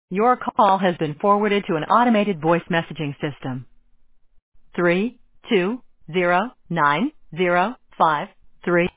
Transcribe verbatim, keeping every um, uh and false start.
Your call has been forwarded to an automated voice messaging system. Three two zero nine zero five three